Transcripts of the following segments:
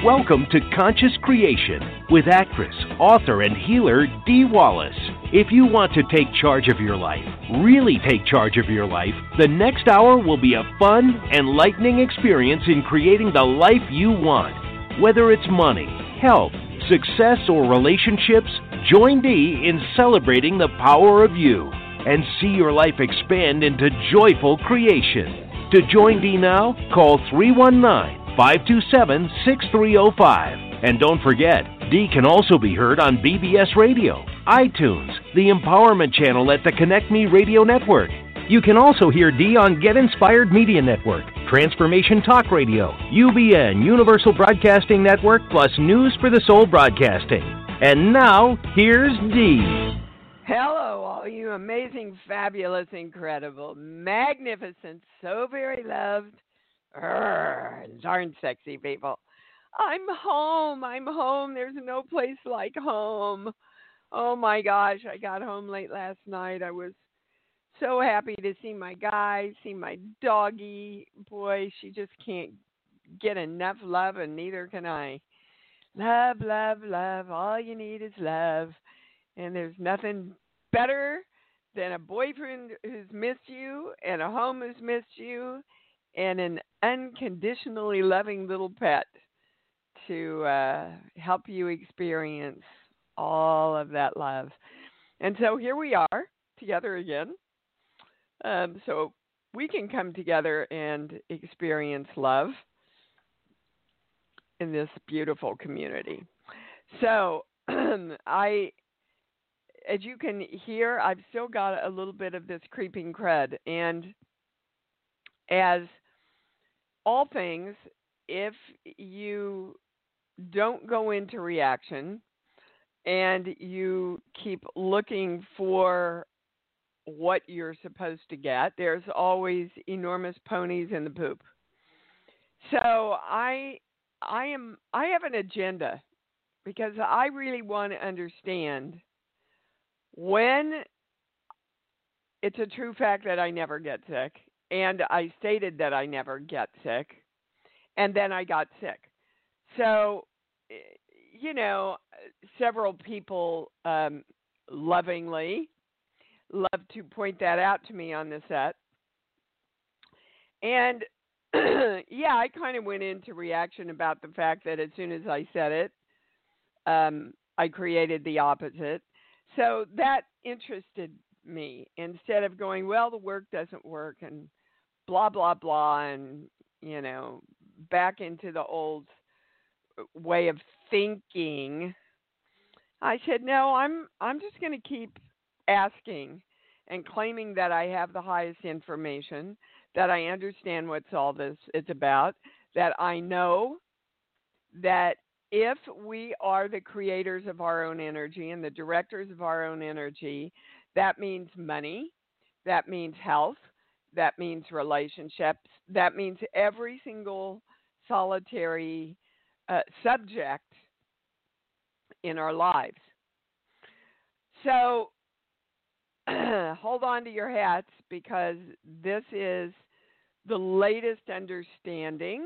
Welcome to Conscious Creation with actress, author, and healer Dee Wallace. If you want to take charge of your life, really take charge of your life, the next hour will be a fun, enlightening experience in creating the life you want. Whether it's money, health, success, or relationships, join Dee in celebrating the power of you and see your life expand into joyful creation. To join Dee now, call 319-527-6305. And don't forget, Dee can also be heard on BBS Radio, iTunes, the Empowerment Channel at the Connect Me Radio Network. You can also hear Dee on Get Inspired Media Network, Transformation Talk Radio, UBN, Universal Broadcasting Network, plus News for the Soul Broadcasting. And now, here's Dee. Hello, all you amazing, fabulous, incredible, magnificent, so very loved, darn sexy people. I'm home. There's no place like home. Oh my gosh, I got home late last night. I was so happy to see my guy, see my doggy. Boy, she just can't get enough love, and neither can I. Love, love, love. All you need is love. And there's nothing better than a boyfriend who's missed you and a home who's missed you and an unconditionally loving little pet to help you experience all of that love. And so here we are together again. So we can come together and experience love in this beautiful community. So as you can hear, I've still got a little bit of this creeping crud. And as all things, if you don't go into reaction and you keep looking for what you're supposed to get, there's always enormous ponies in the poop. So I have an agenda because I really want to understand when it's a true fact that I never get sick, and I stated that I never get sick, and then I got sick. So, several people lovingly love to point that out to me on the set. And, I kind of went into reaction about the fact that as soon as I said it, I created the opposite. So that interested me instead of going, well, the work doesn't work and blah, blah, blah, and, back into the old way of thinking. I said, no, I'm just going to keep asking and claiming that I have the highest information, that I understand what's all this is about, that I know that if we are the creators of our own energy and the directors of our own energy, that means money, that means health, that means relationships, that means every single solitary subject in our lives. So hold on to your hats because this is the latest understanding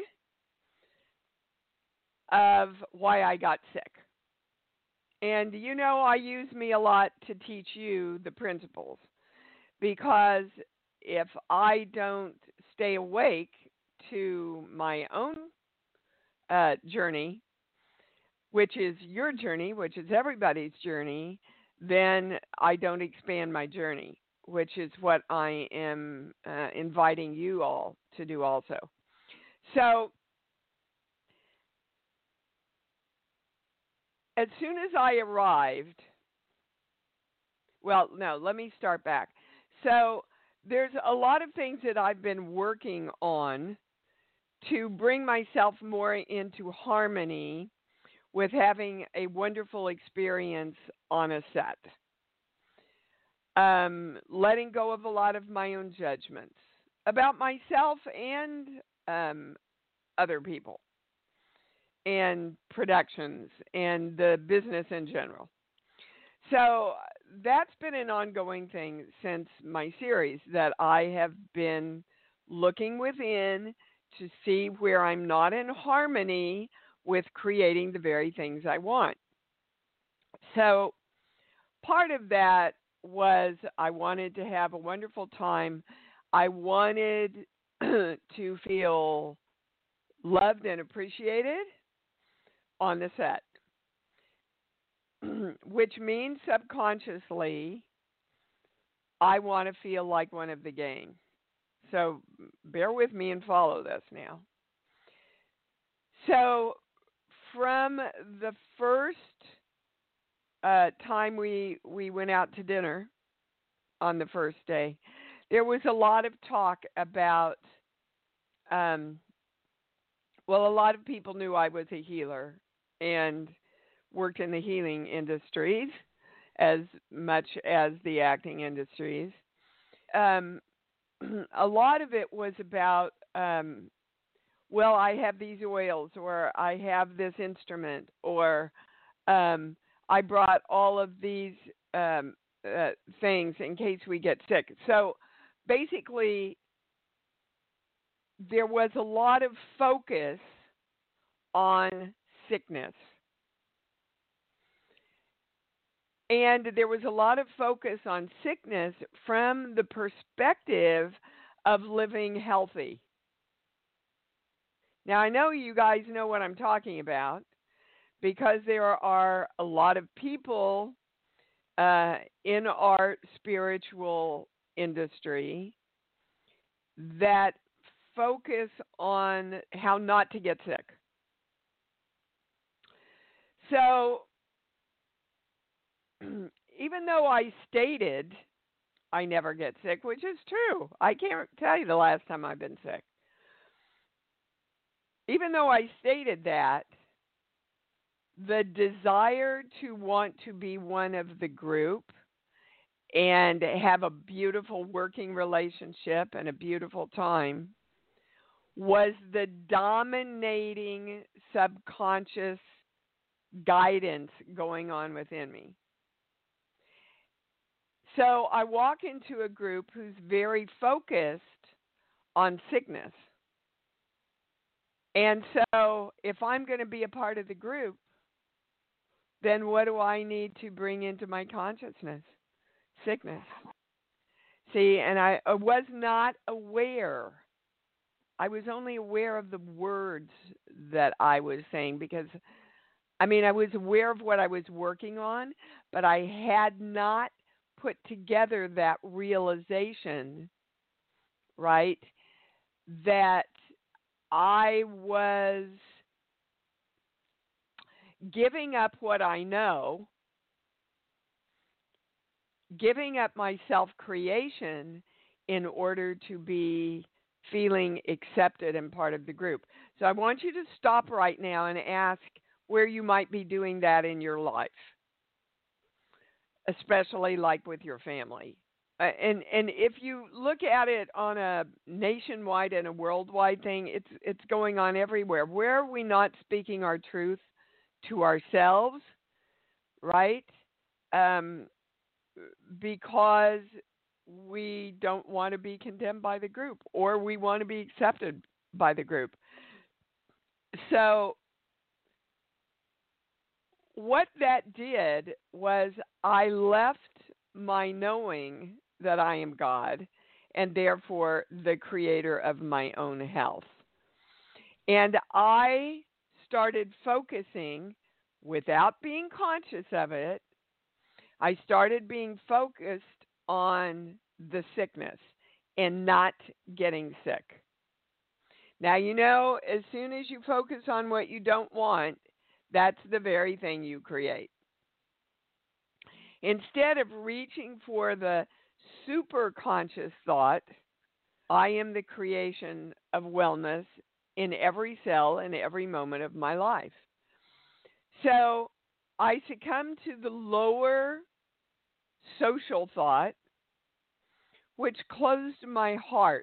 of why I got sick. And I use me a lot to teach you the principles, because if I don't stay awake to my own journey, which is your journey, which is everybody's journey, then I don't expand my journey, which is what I am inviting you all to do also. So as soon as I arrived, let me start back. So there's a lot of things that I've been working on to bring myself more into harmony with having a wonderful experience on a set. Letting go of a lot of my own judgments about myself and other people and productions and the business in general. So that's been an ongoing thing since my series, that I have been looking within to see where I'm not in harmony with creating the very things I want. So part of that was I wanted to have a wonderful time. I wanted to feel loved and appreciated on the set, which means subconsciously I want to feel like one of the gang. So bear with me and follow this now. So from the first time we went out to dinner on the first day, there was a lot of talk about, a lot of people knew I was a healer and worked in the healing industries as much as the acting industries. A lot of it was about, I have these oils, or I have this instrument, or I brought all of these things in case we get sick. So basically, there was a lot of focus on sickness. And there was a lot of focus on sickness from the perspective of living healthy. Now, I know you guys know what I'm talking about because there are a lot of people in our spiritual industry that focus on how not to get sick. So, even though I stated I never get sick, which is true, I can't tell you the last time I've been sick. Even though I stated that, the desire to want to be one of the group and have a beautiful working relationship and a beautiful time was the dominating subconscious guidance going on within me. So I walk into a group who's very focused on sickness. And so if I'm going to be a part of the group, then what do I need to bring into my consciousness? Sickness. See, and I was not aware. I was only aware of the words that I was saying because, I was aware of what I was working on, but I had not put together that realization, right, that I was giving up what I know, giving up my self-creation in order to be feeling accepted and part of the group. So I want you to stop right now and ask where you might be doing that in your life, especially like with your family. And if you look at it on a nationwide and a worldwide thing, it's going on everywhere. Where are we not speaking our truth to ourselves, right? Because we don't want to be condemned by the group, or we want to be accepted by the group. So what that did was I left my knowing that I am God and therefore the creator of my own health. And I started focusing, without being conscious of it, I started being focused on the sickness and not getting sick. Now, as soon as you focus on what you don't want, that's the very thing you create. Instead of reaching for the super conscious thought, I am the creation of wellness in every cell and every moment of my life. So I succumbed to the lower social thought, which closed my heart,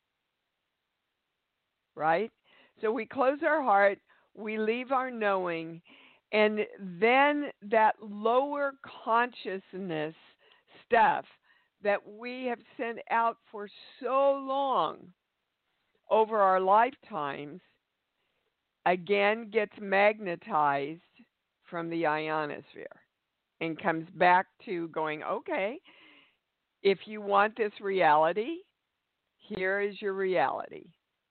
right? So we close our heart, we leave our knowing, and then that lower consciousness stuff that we have sent out for so long over our lifetimes again gets magnetized from the ionosphere and comes back to going, okay, if you want this reality, here is your reality.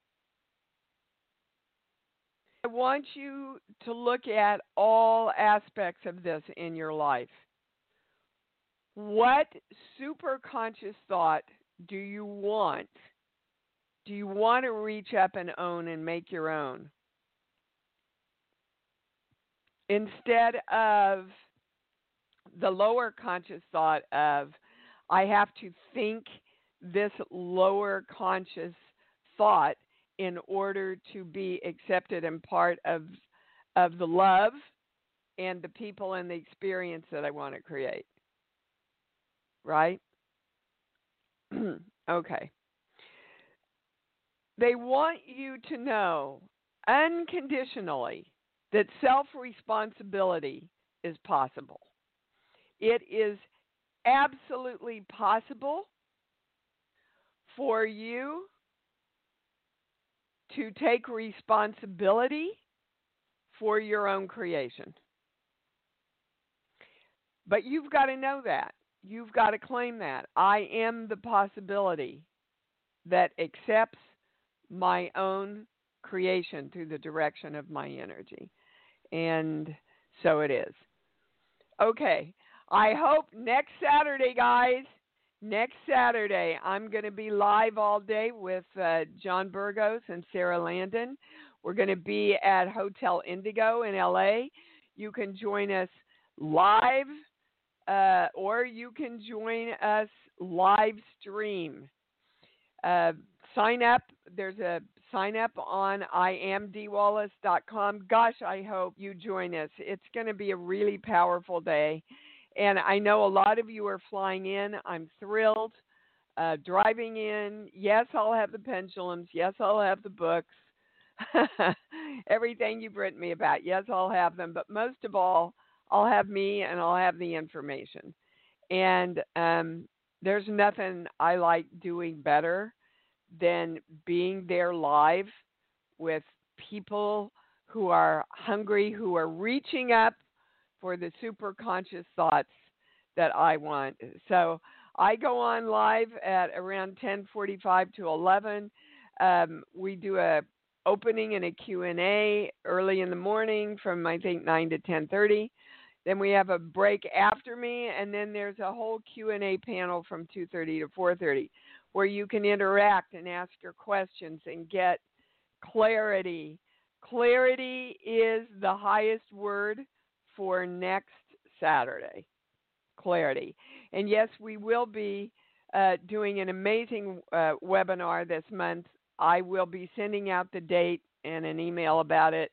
I want you to look at all aspects of this in your life. What superconscious thought do you want? Do you want to reach up and own and make your own? Instead of the lower conscious thought of, I have to think this lower conscious thought in order to be accepted and part of the love and the people and the experience that I want to create. Right? Okay. They want you to know unconditionally that self-responsibility is possible. It is absolutely possible for you to take responsibility for your own creation. But you've got to know that. You've got to claim that. I am the possibility that accepts my own creation through the direction of my energy. And so it is. Okay. I hope next Saturday, guys, next Saturday, I'm going to be live all day with John Burgos and Sarah Landon. We're going to be at Hotel Indigo in LA. You can join us live, or you can join us live stream. Sign up. There's a sign up on iamdwallace.com. Gosh, I hope you join us. It's going to be a really powerful day. And I know a lot of you are flying in. I'm thrilled. Driving in. Yes, I'll have the pendulums. Yes, I'll have the books. Everything you've written me about. Yes, I'll have them. But most of all, I'll have me and I'll have the information. And there's nothing I like doing better than being there live with people who are hungry, who are reaching up for the super conscious thoughts that I want. So I go on live at around 10:45 to 11. We do a opening and a Q&A early in the morning from, I think, 9 to 10:30. Then we have a break after me, and then there's a whole Q&A panel from 2:30 to 4:30 where you can interact and ask your questions and get clarity. Clarity is the highest word for next Saturday. Clarity. And yes, we will be doing an amazing webinar this month. I will be sending out the date and an email about it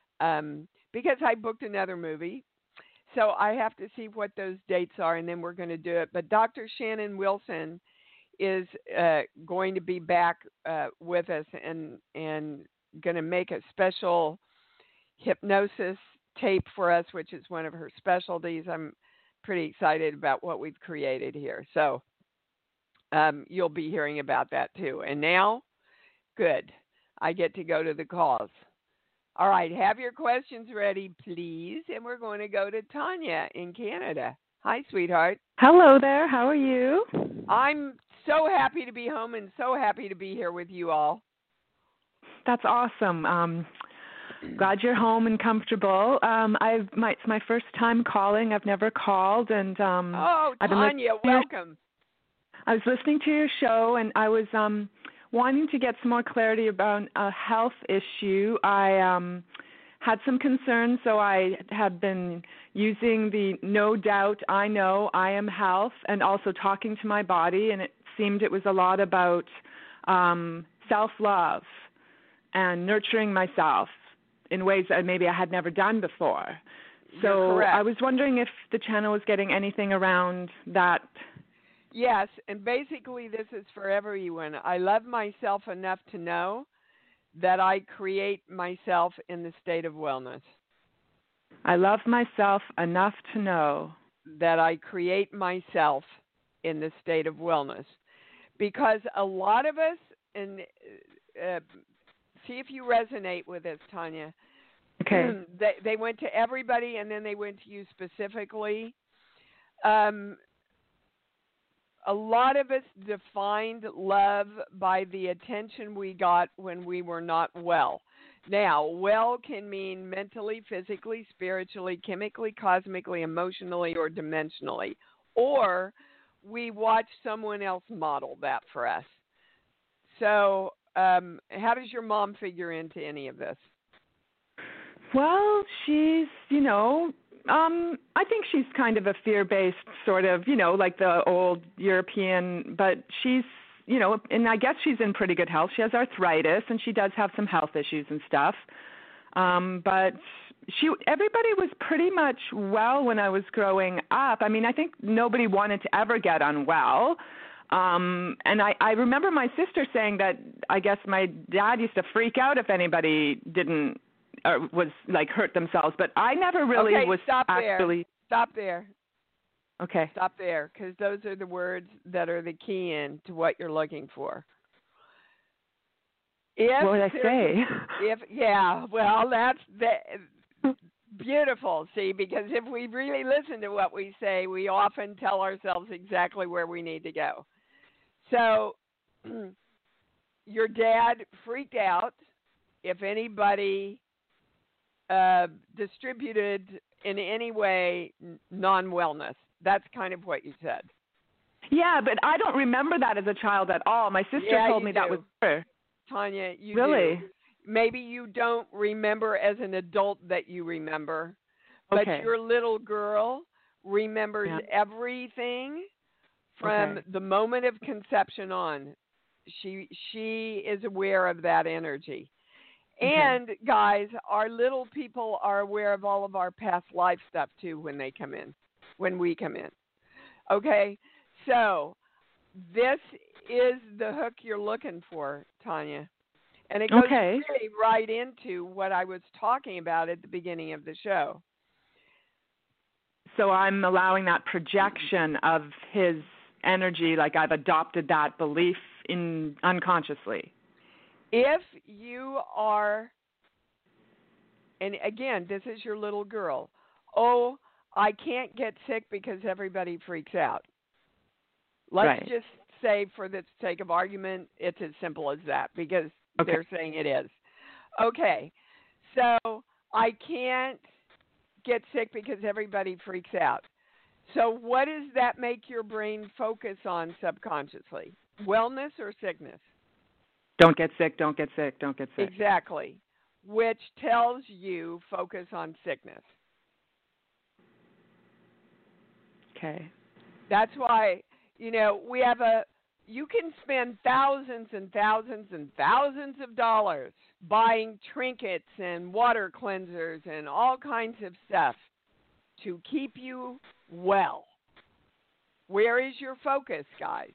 because I booked another movie. So I have to see what those dates are, and then we're going to do it. But Dr. Shannon Wilson is going to be back with us and going to make a special hypnosis tape for us, which is one of her specialties. I'm pretty excited about what we've created here. So you'll be hearing about that too. And now, good, I get to go to the calls. All right, have your questions ready, please. And we're going to go to Tanya in Canada. Hi, sweetheart. Hello there. How are you? I'm so happy to be home and so happy to be here with you all. That's awesome. Glad you're home and comfortable. It's my first time calling. I've never called, and Tanya, welcome. I was listening to your show, and I was wanting to get some more clarity about a health issue. I had some concerns, so I have been using the No Doubt I Know I Am Health, and also talking to my body, and it seemed it was a lot about self-love and nurturing myself in ways that maybe I had never done before. So I was wondering if the channel was getting anything around that. Yes, and basically this is for everyone. I love myself enough to know that I create myself in the state of wellness. I love myself enough to know that I create myself in the state of wellness. Because a lot of us, and see if you resonate with this, Tanya, Okay. They went to everybody, and then they went to you specifically. A lot of us defined love by the attention we got when we were not well. Now, well can mean mentally, physically, spiritually, chemically, cosmically, emotionally, or dimensionally. Or we watched someone else model that for us. So, how does your mom figure into any of this? Well, she's, I think she's kind of a fear-based sort of, like the old European, but she's, and I guess she's in pretty good health. She has arthritis, and she does have some health issues and stuff. But everybody was pretty much well when I was growing up. I mean, I think nobody wanted to ever get unwell. And I remember my sister saying that I guess my dad used to freak out if anybody didn't or was like hurt themselves, but I never really was actually. Stop there. Okay. Stop there, because those are the words that are the key into what you're looking for. What did I say? That's beautiful. See, because if we really listen to what we say, we often tell ourselves exactly where we need to go. So, your dad freaked out if anybody distributed in any way non-wellness. That's kind of what you said. Yeah, but I don't remember that as a child at all. My sister told me that was her. Tanya, you really? Do. Maybe you don't remember as an adult that you remember, but your little girl remembers everything from the moment of conception on. She is aware of that energy. And, guys, our little people are aware of all of our past life stuff, too, when we come in. Okay? So, this is the hook you're looking for, Tanya. And it goes really right into what I was talking about at the beginning of the show. So I'm allowing that projection of his energy, like I've adopted that belief unconsciously. If you are, and again, this is your little girl, I can't get sick because everybody freaks out. Let's just say, for the sake of argument, it's as simple as that, because they're saying it is. Okay, so I can't get sick because everybody freaks out. So what does that make your brain focus on subconsciously? Wellness or sickness? Don't get sick, don't get sick, don't get sick. Exactly, which tells you focus on sickness. Okay. That's why, you can spend thousands and thousands and thousands of dollars buying trinkets and water cleansers and all kinds of stuff to keep you well. Where is your focus, guys?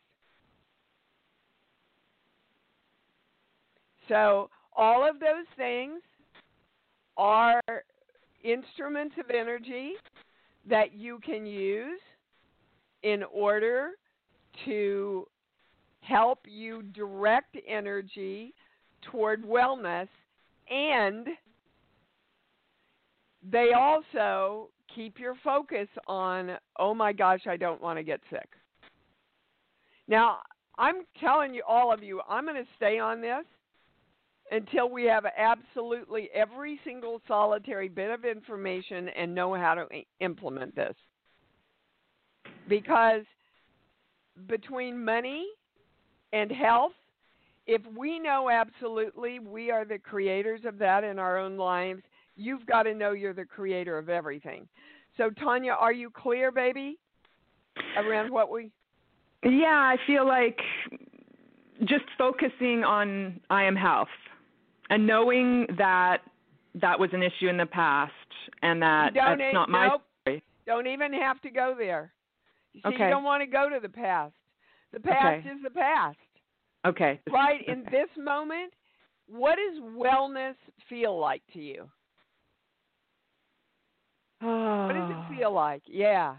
So all of those things are instruments of energy that you can use in order to help you direct energy toward wellness, and they also keep your focus on, oh my gosh, I don't want to get sick. Now, I'm telling you, all of you, I'm going to stay on this until we have absolutely every single solitary bit of information and know how to implement this. Because between money and health, if we know absolutely we are the creators of that in our own lives, you've got to know you're the creator of everything. So, Tanya, are you clear, baby, around what we... Yeah, I feel like just focusing on I am health and knowing that was an issue in the past and that that's not my story. Don't even have to go there. You see, you don't want to go to the past. The past is the past. Okay. Right in this moment, what does wellness feel like to you? Oh. What does it feel like? Yeah.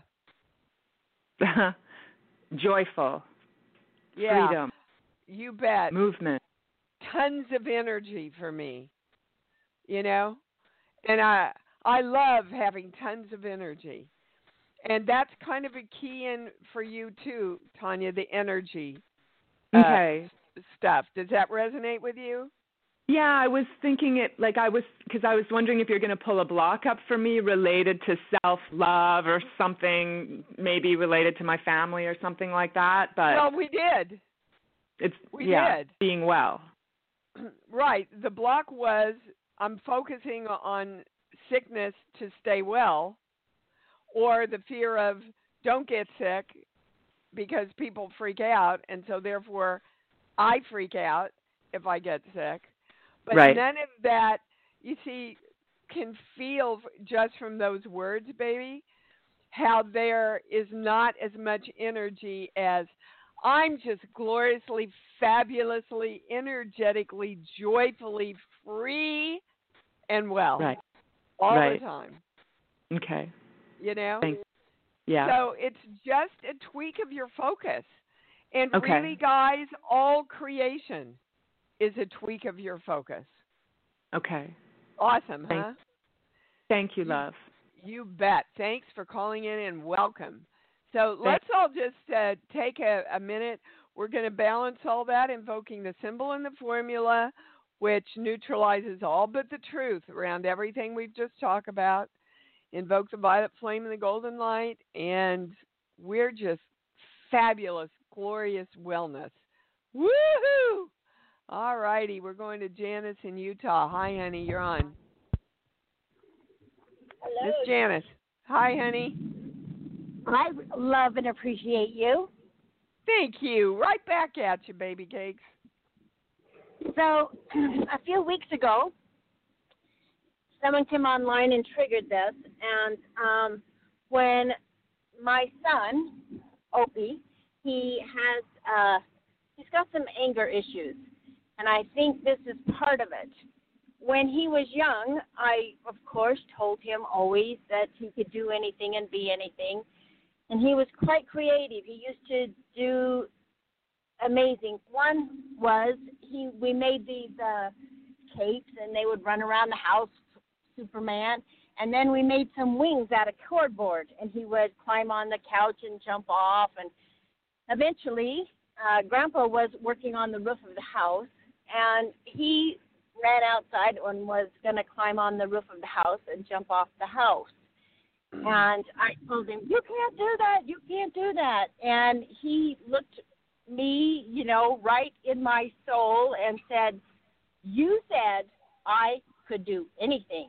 Joyful. Yeah. Freedom. You bet. Movement. Tons of energy for me, you know? And I love having tons of energy. And that's kind of a key in for you too, Tanya, the energy Okay. stuff. Does that resonate with you? Yeah, I was thinking it like because I was wondering if you're going to pull a block up for me related to self-love or something, maybe related to my family or something like that. But well, we did. We did. Being well. Right. The block was I'm focusing on sickness to stay well, or the fear of don't get sick because people freak out, and so therefore I freak out if I get sick. But none of that, you see, can feel just from those words, baby, how there is not as much energy as I'm just gloriously, fabulously, energetically, joyfully free and well all the time. Okay. You know? Yeah. So it's just a tweak of your focus. And really, guys, all creation is a tweak of your focus. Okay. Awesome, huh? Thank you, love. You bet. Thanks for calling in and welcome. So let's all just take a minute. We're going to balance all that, invoking the symbol and the formula, which neutralizes all but the truth around everything we've just talked about. Invoke the violet flame and the golden light, and we're just fabulous, glorious wellness. Woohoo! All righty, we're going to Janice in Utah. Hi, honey, you're on. Hello. Miss Janice. Hi, honey. I love and appreciate you. Thank you. Right back at you, baby cakes. So, a few weeks ago, someone came online and triggered this, and when my son, Opie, he's got some anger issues, and I think this is part of it. When he was young, I, of course, told him always that he could do anything and be anything, and he was quite creative. He used to do amazing. One was we made these capes, and they would run around the house, Superman, and then we made some wings out of cardboard, and he would climb on the couch and jump off, and eventually Grandpa was working on the roof of the house, and he ran outside and was going to climb on the roof of the house and jump off the house. And I told him, you can't do that, you can't do that. And he looked me, right in my soul and said, you said I could do anything.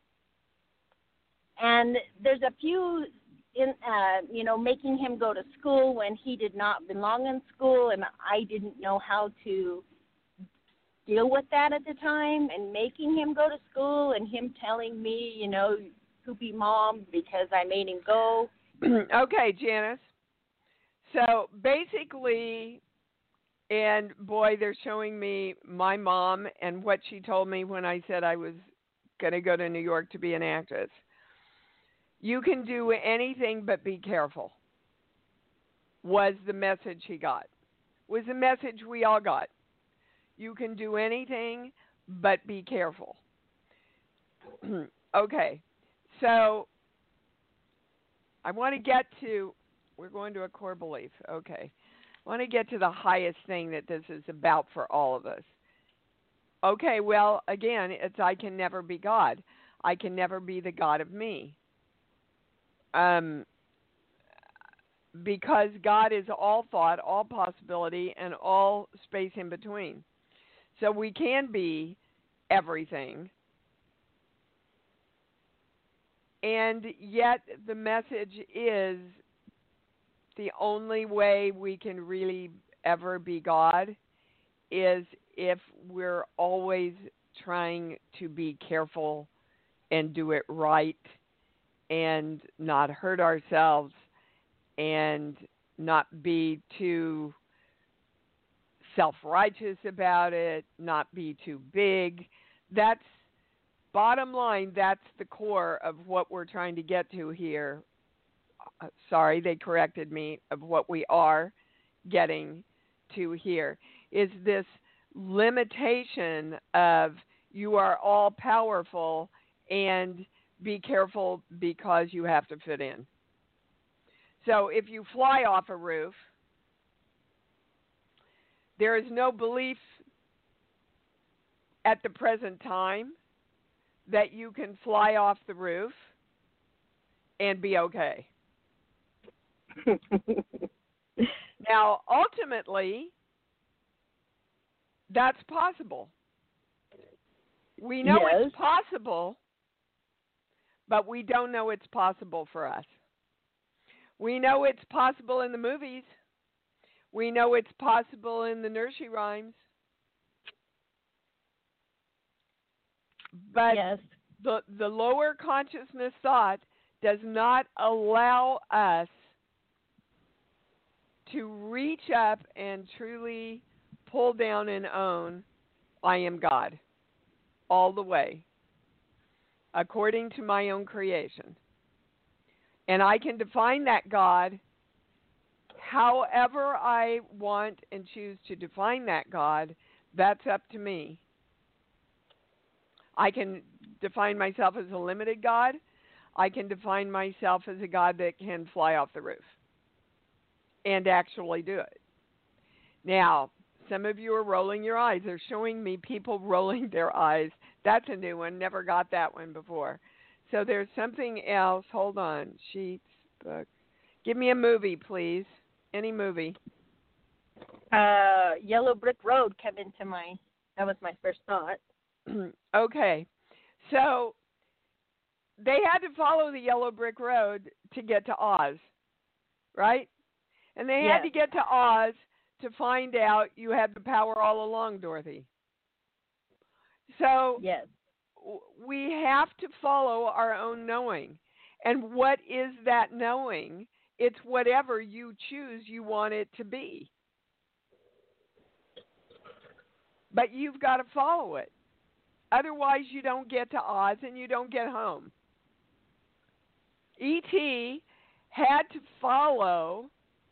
And there's a few in, making him go to school when he did not belong in school, and I didn't know how to deal with that at the time, and making him go to school and him telling me, poopy mom, because I made him go. Okay, Janice. So basically, and boy, they're showing me my mom and what she told me when I said I was going to go to New York to be an actress. You can do anything but be careful, was the message he got. Was the message we all got. You can do anything but be careful. Okay, so I want to get to, we're going to a core belief. Okay, I want to get to the highest thing that this is about for all of us. Okay, well, again, it's I can never be God. I can never be the God of me. Because God is all thought, all possibility, and all space in between. So we can be everything. And yet the message is the only way we can really ever be God is if we're always trying to be careful and do it right and not hurt ourselves and not be too self-righteous about it, not be too big. That's bottom line, that's the core of what we're trying to get to here. Sorry, they corrected me, of what we are getting to here, is this limitation of you are all powerful and be careful because you have to fit in. So if you fly off a roof, there is no belief at the present time that you can fly off the roof and be okay. Now, ultimately, that's possible. We know it's possible, but we don't know it's possible for us. We know it's possible in the movies. We know it's possible in the nursery rhymes. But the lower consciousness thought does not allow us to reach up and truly pull down and own, I am God, all the way, according to my own creation. And I can define that God however I want and choose to define that God. That's up to me. I can define myself as a limited God. I can define myself as a God that can fly off the roof and actually do it. Now, some of you are rolling your eyes. They're showing me people rolling their eyes. That's a new one. Never got that one before. So there's something else. Hold on. Sheets, book. Give me a movie, please. Any movie. Yellow Brick Road came into that was my first thought. Okay. So they had to follow the Yellow Brick Road to get to Oz, right? And they had to get to Oz to find out you had the power all along, Dorothy. So we have to follow our own knowing. And what is that knowing? It's whatever you choose you want it to be. But you've got to follow it. Otherwise, you don't get to Oz and you don't get home. E.T. had to follow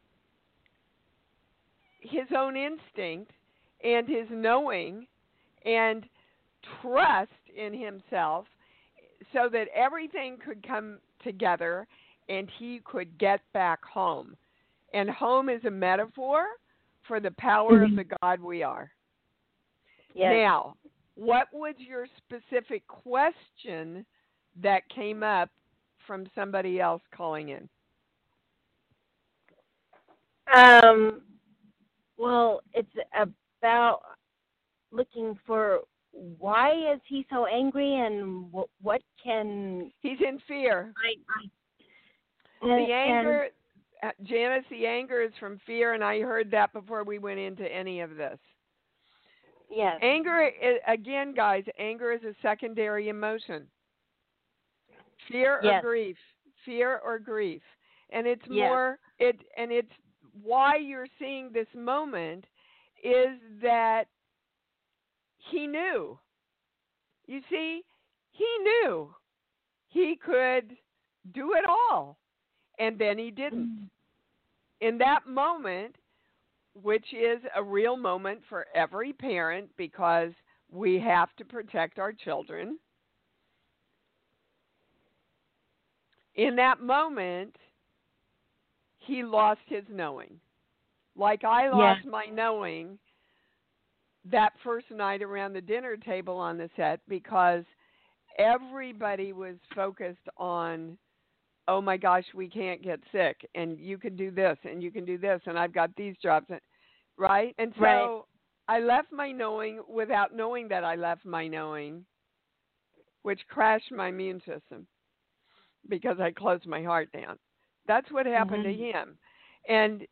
his own instinct and his knowing and trust in himself so that everything could come together and he could get back home. And home is a metaphor for the power of the God we are. Yes. Now, what was your specific question that came up from somebody else calling in? Well, it's about looking for why is he so angry and what can... He's in fear. The anger, Janice, the anger is from fear, and I heard that before we went into any of this. Yes. Anger, again, guys, anger is a secondary emotion. Fear or grief. Fear or grief. And it's more, it's why you're seeing this moment is that he knew. You see, he knew he could do it all. And then he didn't. In that moment, which is a real moment for every parent because we have to protect our children. In that moment, he lost his knowing. Like I lost my knowing that first night around the dinner table on the set because everybody was focused on, oh my gosh, we can't get sick, and you can do this, and you can do this, and I've got these jobs, right? And so I left my knowing without knowing that I left my knowing, which crashed my immune system because I closed my heart down. That's what happened to him. And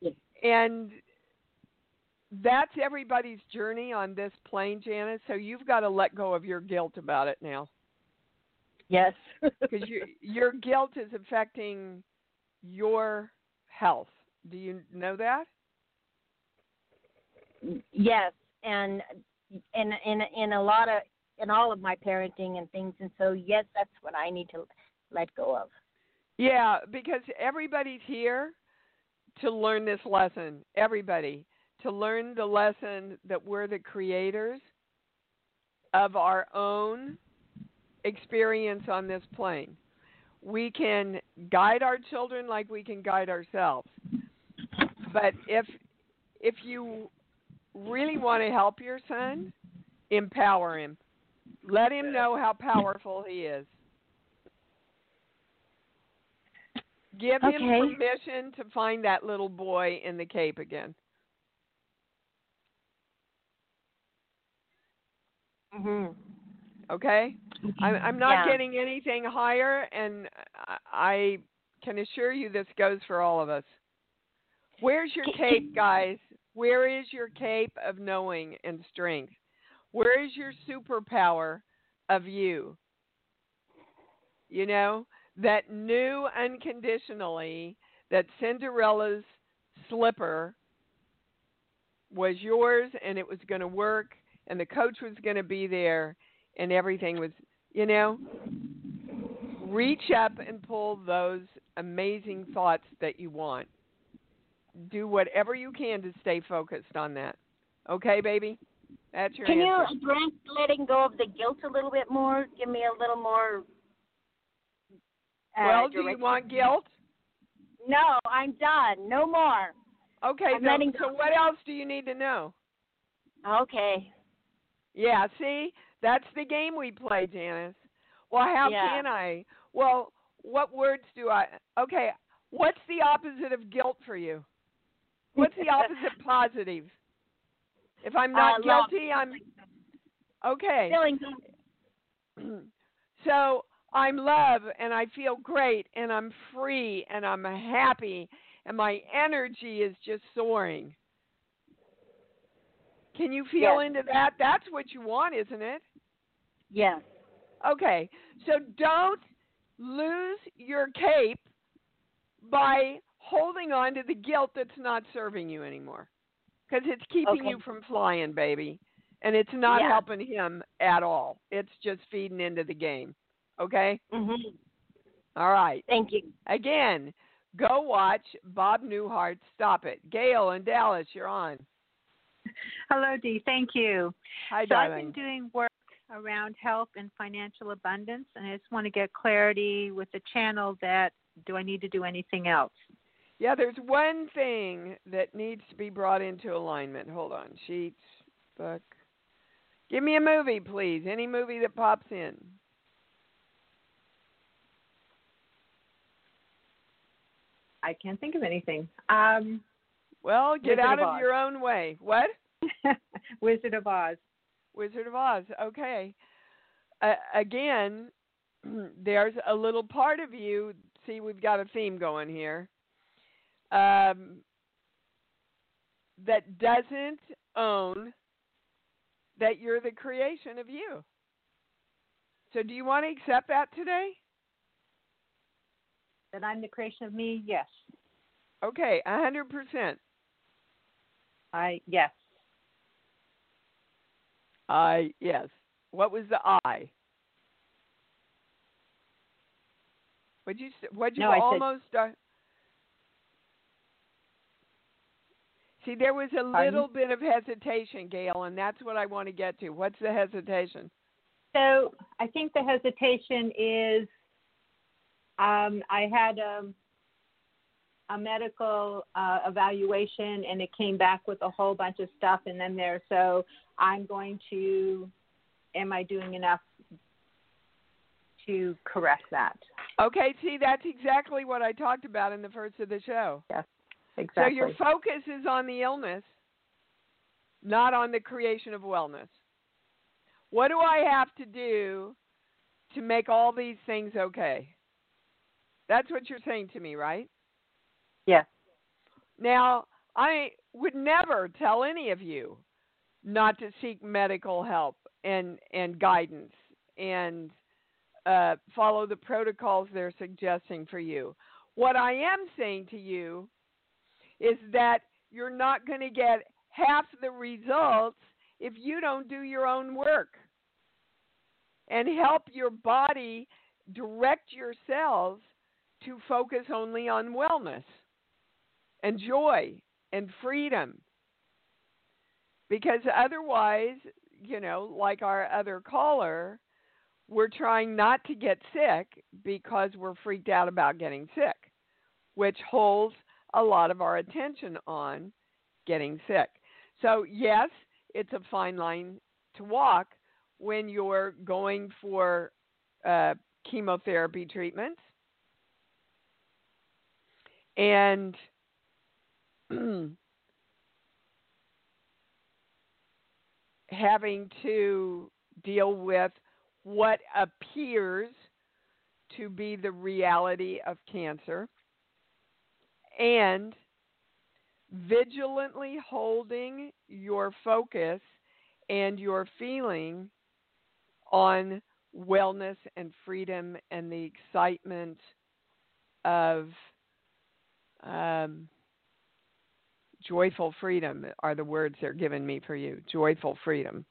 that's everybody's journey on this plane, Janice, so you've got to let go of your guilt about it now. Yes. Because your guilt is affecting your health. Do you know that? Yes, and in all of my parenting and things, and so yes, that's what I need to let go of. Yeah, because everybody's here to learn this lesson. Everybody to learn the lesson that we're the creators of our own experience on this plane. We can guide our children like we can guide ourselves. But if you really want to help your son, empower him. Let him know how powerful he is. Give him permission to find that little boy in the cape again. Mhm. Okay? I'm not getting anything higher, and I can assure you this goes for all of us. Where's your cape, guys? Where is your cape of knowing and strength? Where is your superpower of you? You know, that knew unconditionally that Cinderella's slipper was yours and it was going to work and the coach was going to be there and everything was, you know, reach up and pull those amazing thoughts that you want. Do whatever you can to stay focused on that. Okay, baby? That's your answer. Can you address letting go of the guilt a little bit more? Give me a little more well, direction. Do you want guilt? No, I'm done. No more. Okay, so what else do you need to know? Okay. Yeah, see? That's the game we play, Janice. Well, how can I? Well, what words do I... Okay, what's the opposite of guilt for you? What's the opposite positive? If I'm not guilty, I'm... Okay. Feeling So I'm love, and I feel great, and I'm free, and I'm happy, and my energy is just soaring. Can you feel into that? That's what you want, isn't it? Yes. Okay. So don't lose your cape by holding on to the guilt that's not serving you anymore. Because it's keeping you from flying, baby. And it's not helping him at all. It's just feeding into the game. Okay? Mm-hmm. All right. Thank you. Again, go watch Bob Newhart's Stop It. Gail in Dallas, you're on. Hello, Dee. Thank you. Hi, so darling. I've been doing work around health and financial abundance, and I just want to get clarity with the channel that do I need to do anything else? Yeah, there's one thing that needs to be brought into alignment. Hold on. Sheets, book. Give me a movie, please. Any movie that pops in. I can't think of anything. Well, get out of your own way. What? Wizard of Oz. Wizard of Oz. Okay. Again, there's a little part of you. See, we've got a theme going here. That doesn't own that you're the creation of you. So do you want to accept that today? That I'm the creation of me? Yes. Okay, 100%. Yes. Yes. What was the I? What'd you almost... See, there was a little bit of hesitation, Gail, and that's what I want to get to. What's the hesitation? So I think the hesitation is I had a medical evaluation, and it came back with a whole bunch of stuff, and then so I'm going to, am I doing enough to correct that? Okay, see, that's exactly what I talked about in the first of the show. Yes, exactly. So your focus is on the illness, not on the creation of wellness. What do I have to do to make all these things okay? That's what you're saying to me, right? Yes. Now, I would never tell any of you not to seek medical help and guidance and follow the protocols they're suggesting for you. What I am saying to you is that you're not going to get half the results if you don't do your own work and help your body direct your cells to focus only on wellness and joy and freedom. Because otherwise, like our other caller, we're trying not to get sick because we're freaked out about getting sick, which holds a lot of our attention on getting sick. So, yes, it's a fine line to walk when you're going for chemotherapy treatments. And having to deal with what appears to be the reality of cancer, and vigilantly holding your focus and your feeling on wellness and freedom and the excitement of joyful freedom are the words they're giving me for you. Joyful freedom.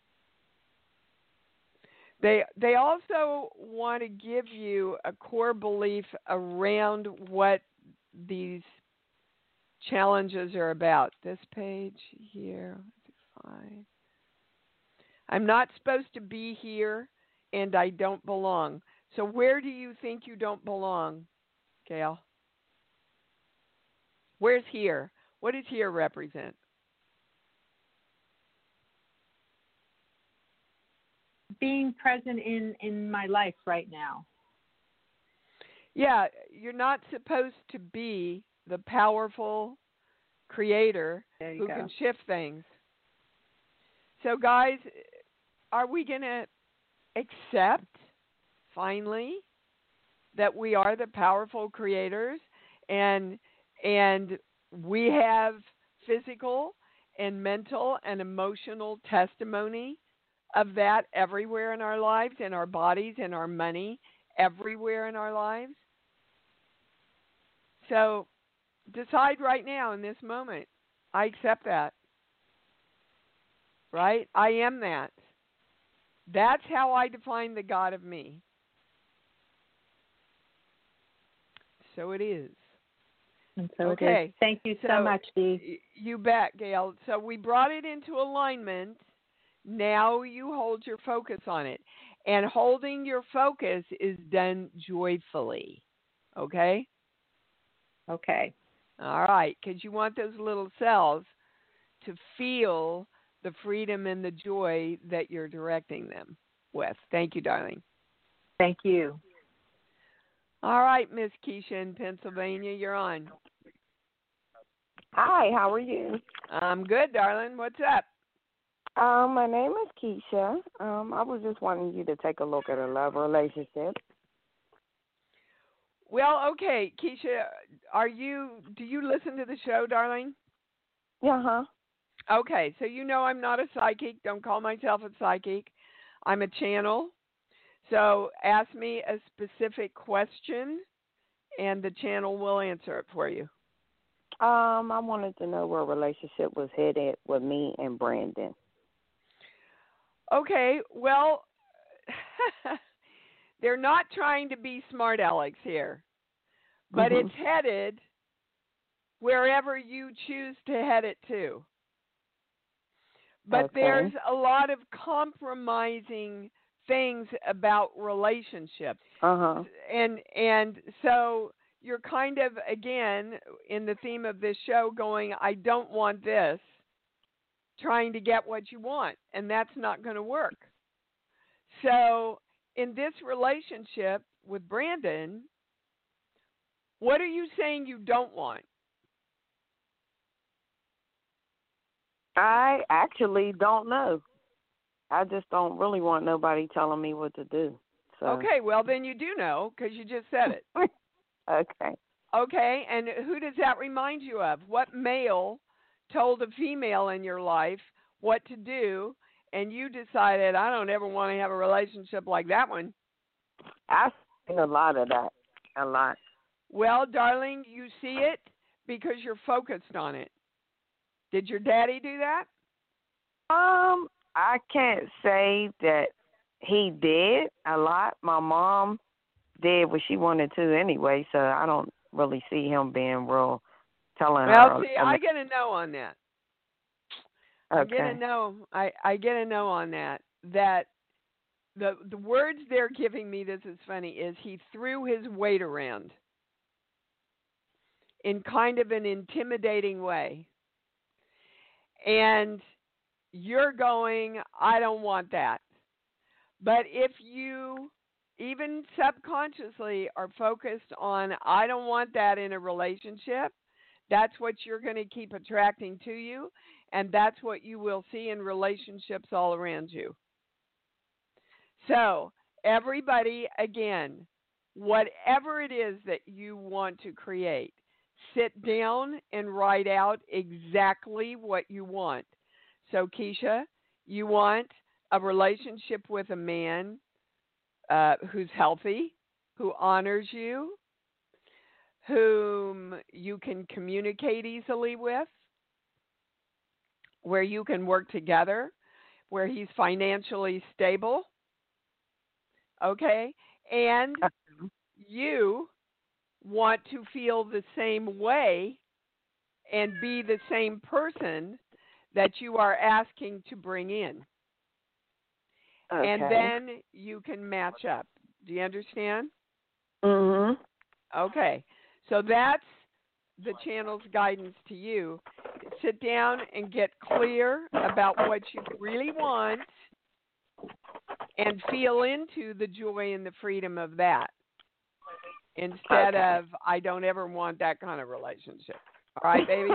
They also want to give you a core belief around what these challenges are about. This page here, 5. I'm not supposed to be here, and I don't belong. So where do you think you don't belong, Gail? Where's here? What does here represent? Being present in my life right now. Yeah, you're not supposed to be the powerful creator who can shift things. So, guys, are we going to accept, finally, that we are the powerful creators and we have physical and mental and emotional testimony of that everywhere in our lives, in our bodies, in our money, everywhere in our lives? So decide right now in this moment, I accept that. Right? I am that. That's how I define the God of me. So it is. And so okay. It is. Thank you so much, Dee. You bet, Gail. So we brought it into alignment. Now you hold your focus on it. And holding your focus is done joyfully. Okay? Okay. All right. Because you want those little cells to feel the freedom and the joy that you're directing them with. Thank you, darling. Thank you. All right, Miss Keisha in Pennsylvania, you're on. Hi, how are you? I'm good, darling. What's up? My name is Keisha. I was just wanting you to take a look at a love relationship. Well, okay, Keisha, do you listen to the show, darling? Yeah, Okay, so you know I'm not a psychic. Don't call myself a psychic. I'm a channel. So ask me a specific question, and the channel will answer it for you. I wanted to know where a relationship was headed with me and Brandon. Okay, well, they're not trying to be smart Alex here, but it's headed wherever you choose to head it to. But there's a lot of compromising things about relationships. And so you're kind of, again, in the theme of this show going, I don't want this, trying to get what you want, and that's not going to work. So in this relationship with Brandon, what are you saying you don't want? I actually don't know. I just don't really want nobody telling me what to do. So. Okay, well, then you do know because you just said it. Okay. Okay, and who does that remind you of? What male told a female in your life what to do, and you decided, I don't ever want to have a relationship like that one? I've seen a lot of that, a lot. Well, darling, you see it because you're focused on it. Did your daddy do that? I can't say that he did a lot. My mom did what she wanted to anyway, so I don't really see him being real telling her. Well, see, I get a no on that. Okay. I get a no on that. That the words they're giving me, this is funny, is he threw his weight around in kind of an intimidating way. And you're going, I don't want that. But if you even subconsciously are focused on, I don't want that in a relationship, that's what you're going to keep attracting to you, and that's what you will see in relationships all around you. So, everybody, again, whatever it is that you want to create, sit down and write out exactly what you want. So, Keisha, you want a relationship with a man who's healthy, who honors you, whom you can communicate easily with, where you can work together, where he's financially stable, okay? And you want to feel the same way and be the same person that you are asking to bring in. Okay. And then you can match up. Do you understand? Mm-hmm. Okay. So that's the channel's guidance to you. Sit down and get clear about what you really want and feel into the joy and the freedom of that instead of, I don't ever want that kind of relationship. All right, baby?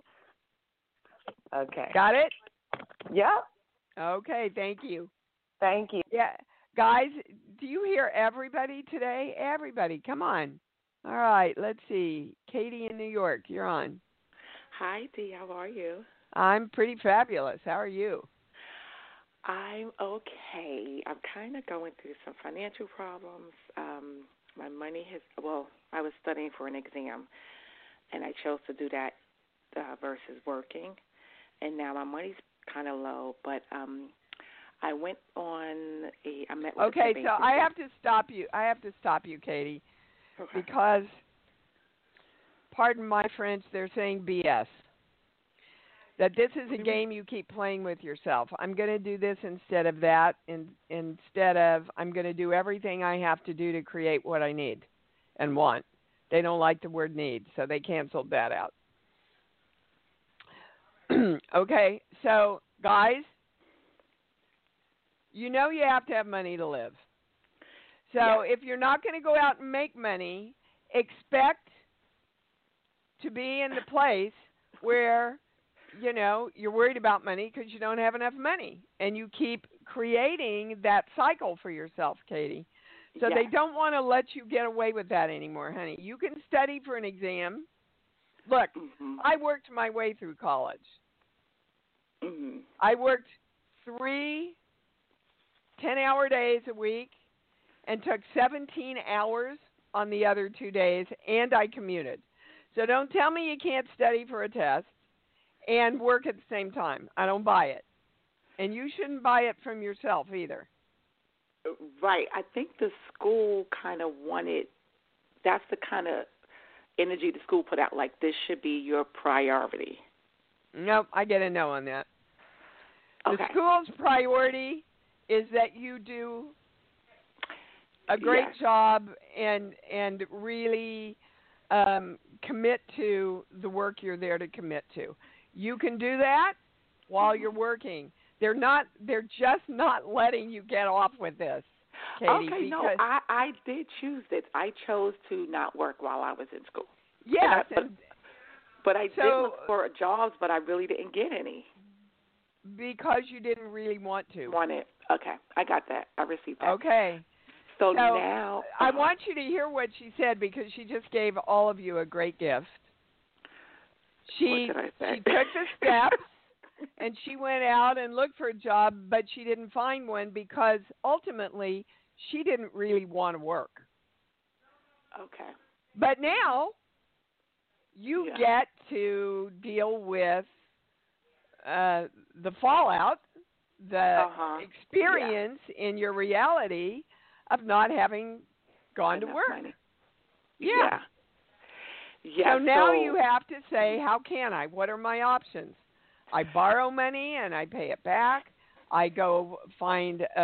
Okay. Got it? Yeah. Okay, thank you. Thank you. Yeah. Guys, do you hear everybody today? Everybody, come on. All right, let's see. Katie in New York, you're on. Hi, Dee. How are you? I'm pretty fabulous. How are you? I'm okay. I'm kind of going through some financial problems. My money I was studying for an exam, and I chose to do that versus working. And now my money's kind of low, but I went on I met with Okay, so I have to stop you. Katie, because, pardon my French, they're saying BS. That this is a game you keep playing with yourself. I'm going to do this instead of that, instead of I'm going to do everything I have to do to create what I need and want. They don't like the word need, so they canceled that out. Okay, so guys, you know you have to have money to live. So if you're not going to go out and make money, expect to be in the place where, you know, you're worried about money because you don't have enough money. And you keep creating that cycle for yourself, Katie. So they don't want to let you get away with that anymore, honey. You can study for an exam. Look, I worked my way through college. I worked 3 10-hour days a week and took 17 hours on the other 2 days, and I commuted. So don't tell me you can't study for a test and work at the same time. I don't buy it. And you shouldn't buy it from yourself either. Right. I think the school kind of wanted, that's the kind of energy the school put out, like this should be your priority. Nope, I get a no on that. Okay. The school's priority is that you do a great job and really commit to the work you're there to commit to. You can do that while you're working. They're just not letting you get off with this, Katie. Okay, no, I did choose this. I chose to not work while I was in school. Yes. But I did look for jobs, but I really didn't get any. Because you didn't really want to. Okay, I got that. I received that. Okay. So now I want you to hear what she said because she just gave all of you a great gift. She what did I say? She took the steps and she went out and looked for a job, but she didn't find one because ultimately she didn't really want to work. Okay. But now you get to deal with the fallout, the experience in your reality of not having gone to work. Money. Yeah. So now you have to say, how can I? What are my options? I borrow money and I pay it back. I go find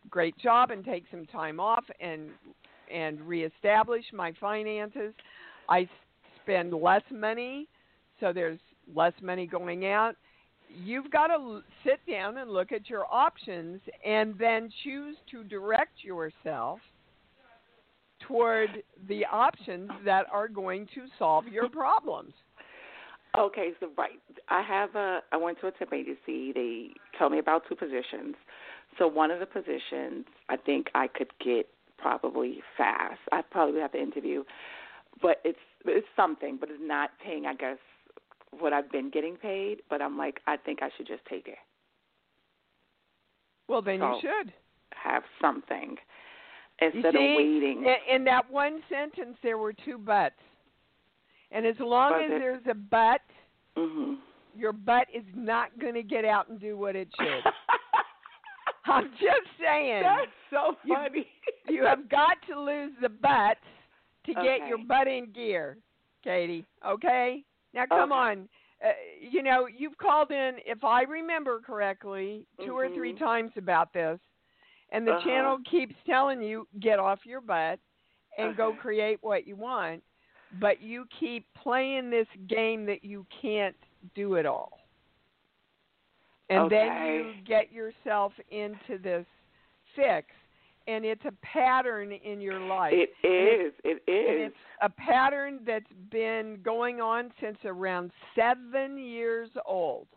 great job and take some time off and reestablish my finances. I spend less money, so there's less money going out. You've got to sit down and look at your options and then choose to direct yourself toward the options that are going to solve your problems. Okay, so right. I went to a temp agency. They told me about 2 positions. So one of the positions I think I could get probably fast. I probably have to interview. But it's something, but it's not paying, I guess, what I've been getting paid. But I'm like, I think I should just take it. Well, then you should. Have something instead of waiting. In that one sentence, there were 2 buts. And as long as there's a but, your butt is not going to get out and do what it should. I'm just saying. That's so funny. You have got to lose the butts to get your butt in gear, Katie. Okay? Now, come on. You've called in, if I remember correctly, 2 or 3 times about this. And the channel keeps telling you, get off your butt and go create what you want. But you keep playing this game that you can't do it all. And then you get yourself into this fix. And it's a pattern in your life. It is. And it's a pattern that's been going on since around 7 years old.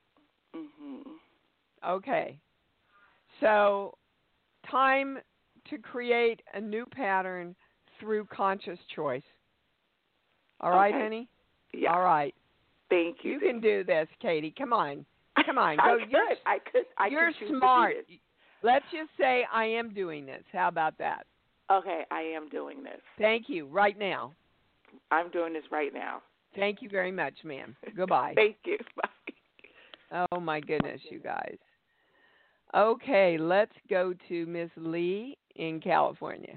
Okay. So, time to create a new pattern through conscious choice. All right, honey? Yeah. All right. Thank you. You can do this, Katie. Come on. Come on. Go. I could. You're smart. Let's just say I am doing this. How about that? Okay, I am doing this. Thank you. Right now. I'm doing this right now. Thank you very much, ma'am. Goodbye. Thank you. Bye. Oh, my goodness, you guys. Okay, let's go to Miss Lee in California.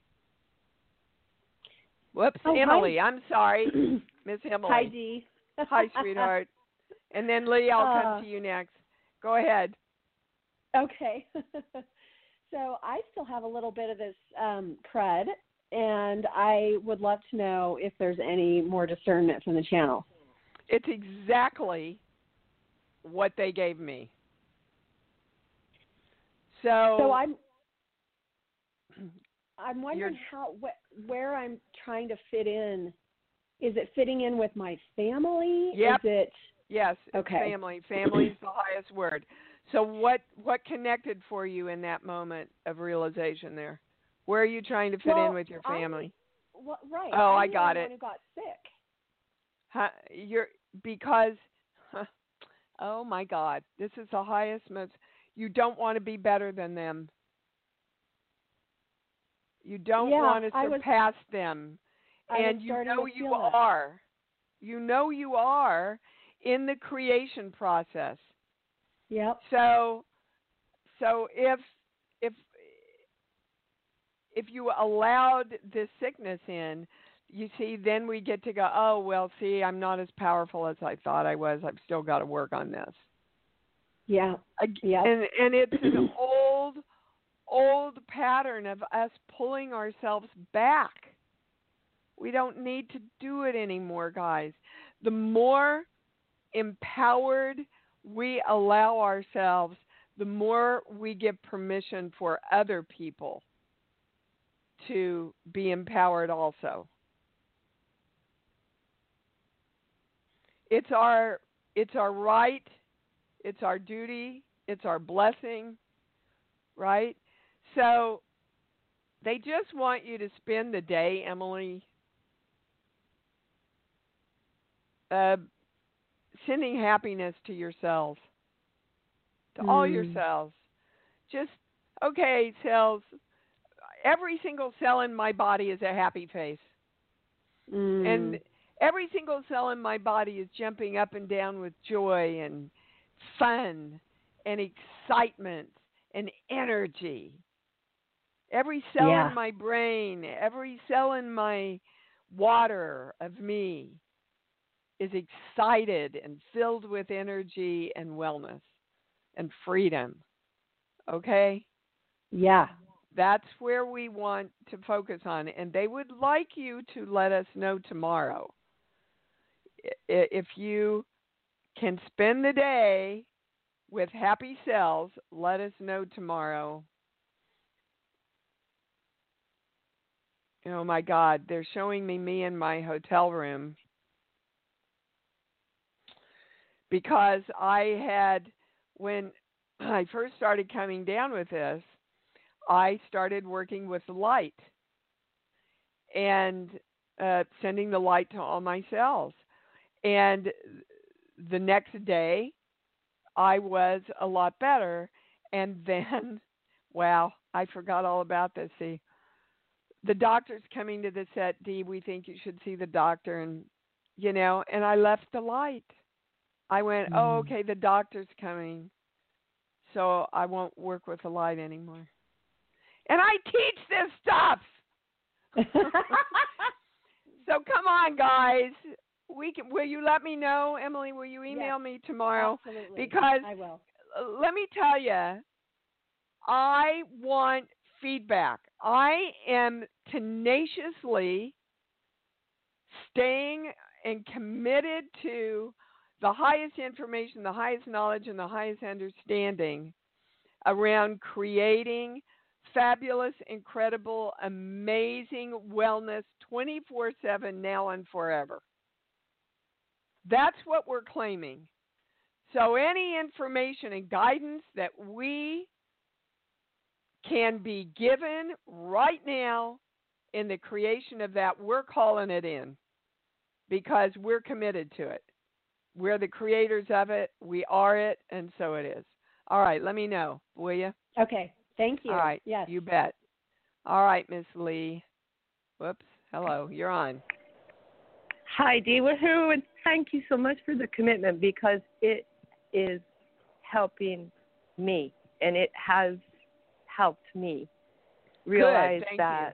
Whoops, Emily. Hi. I'm sorry. Miss Emily. Hi, Dee. Hi, sweetheart. And then, Lee, I'll come to you next. Go ahead. Okay. So I still have a little bit of this crud, and I would love to know if there's any more discernment from the channel. It's exactly what they gave me. So I'm wondering where I'm trying to fit in. Is it fitting in with my family? Yep. Is it? Yes. Okay. Family. Family is the highest word. So what connected for you in that moment of realization there? Where are you trying to fit in with your family? Right. Oh, I got it. Who got sick? Because oh my God, this is the highest most. You don't want to be better than them. You don't want to surpass them. And you know you are. You know you are in the creation process. Yep. So if you allowed this sickness in, you see, then we get to go, oh, well, see, I'm not as powerful as I thought I was. I've still got to work on this. Yeah. Yeah. And it's an old pattern of us pulling ourselves back. We don't need to do it anymore, guys. The more empowered we allow ourselves, the more we give permission for other people to be empowered also. It's our right, it's our duty, it's our blessing, right? So they just want you to spend the day, Emily, sending happiness to yourselves, to all your cells. Just, okay, cells, every single cell in my body is a happy face. And every single cell in my body is jumping up and down with joy and fun and excitement and energy. Every cell in my brain, every cell in my water of me is excited and filled with energy and wellness and freedom. Okay? Yeah. That's where we want to focus on. And they would like you to let us know tomorrow. If you can spend the day with happy cells, let us know tomorrow. Oh my God, they're showing me in my hotel room. Because I had, when I first started coming down with this, I started working with the light and sending the light to all my cells. And the next day, I was a lot better. And then, wow, I forgot all about this. See, the doctor's coming to the set, Dee, we think you should see the doctor. And, and I left the light. I went, oh, okay, the doctor's coming, so I won't work with the light anymore. And I teach this stuff. So come on, guys. Will you let me know, Emily? Will you email me tomorrow? Absolutely. Because I will. Let me tell you, I want feedback. I am tenaciously staying and committed to the highest information, the highest knowledge, and the highest understanding around creating fabulous, incredible, amazing wellness 24/7 now and forever. That's what we're claiming. So any information and guidance that we can be given right now in the creation of that, we're calling it in because we're committed to it. We're the creators of it. We are it, and so it is. All right, let me know, will you? Okay, thank you. All right, yes. You bet. All right, Miss Lee. Whoops. Hello, you're on. Hi, Dee. Woohoo, and thank you so much for the commitment because it is helping me, and it has helped me realize that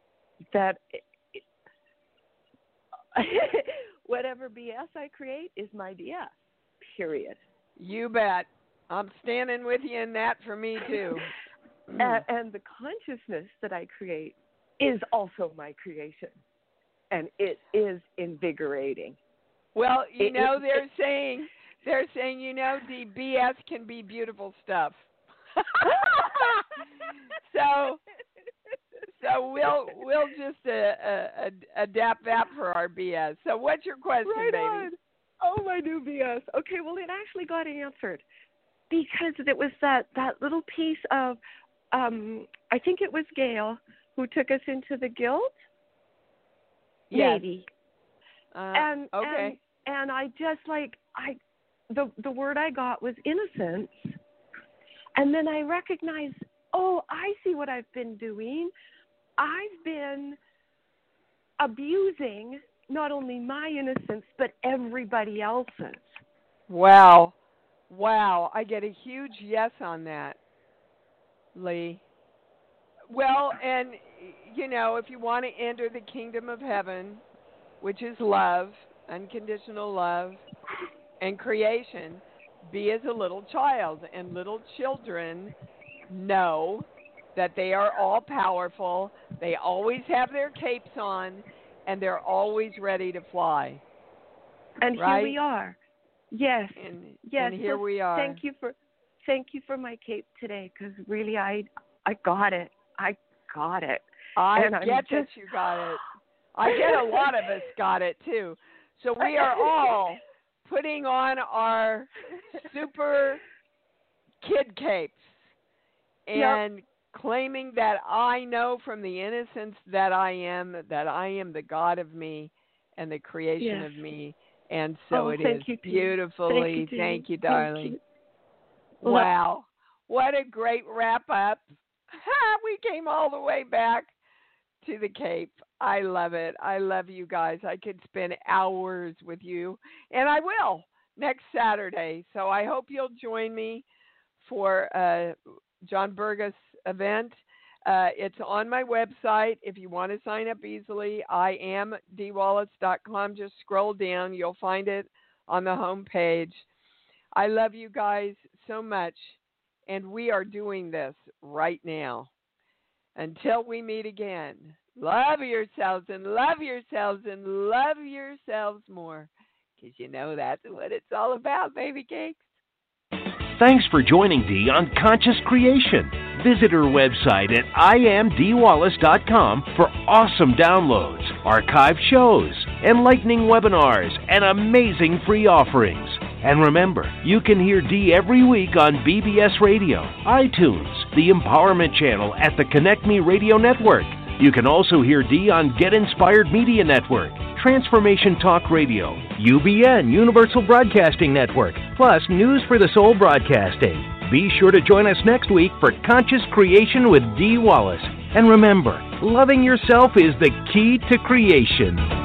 whatever BS I create is my BS, period. You bet. I'm standing with you in that for me, too. And the consciousness that I create is also my creation, and it is invigorating. Well, they're saying, the BS can be beautiful stuff. So we'll just adapt that for our BS. So what's your question, right baby? On. Oh, my new BS. Okay, well, it actually got answered because it was that little piece of, I think it was Gail who took us into the guilt. Yes. Maybe. Okay. And I just the word I got was innocence. And then I recognized, oh, I see what I've been doing. I've been abusing not only my innocence, but everybody else's. Wow. I get a huge yes on that, Lee. Well, and, if you want to enter the kingdom of heaven, which is love, unconditional love, and creation, be as a little child. And little children know that they are all powerful. They always have their capes on, and they're always ready to fly. And right? Here we are. Yes. And here we are. Thank you for my cape today, because really I got it. I got it. I get that you got it. I get a lot of us got it too. So we are all putting on our super kid capes and claiming that I know from the innocence that I am the God of me and the creation of me. And so it is. You, beautifully. Thank you, darling. Thank you. Wow. What a great wrap up. We came all the way back to the Cape. I love it. I love you guys. I could spend hours with you, and I will next Saturday. So I hope you'll join me for John Burgess event. It's on my website if you want to sign up easily. I am dwallace.com. Just scroll down. You'll find it on the home page. I love you guys so much, And we are doing this right now. Until we meet again, love yourselves and love yourselves and love yourselves more. Because you know that's what it's all about, baby cakes. Thanks for joining Dee on Conscious Creation. Visit her website at IamDeeWallace.com for awesome downloads, archived shows, enlightening webinars, and amazing free offerings. And remember, you can hear Dee every week on BBS Radio, iTunes, the Empowerment Channel at the Connect Me Radio Network. You can also hear Dee on Get Inspired Media Network, Transformation Talk Radio, UBN, Universal Broadcasting Network, plus News for the Soul Broadcasting. Be sure to join us next week for Conscious Creation with Dee Wallace. And remember, loving yourself is the key to creation.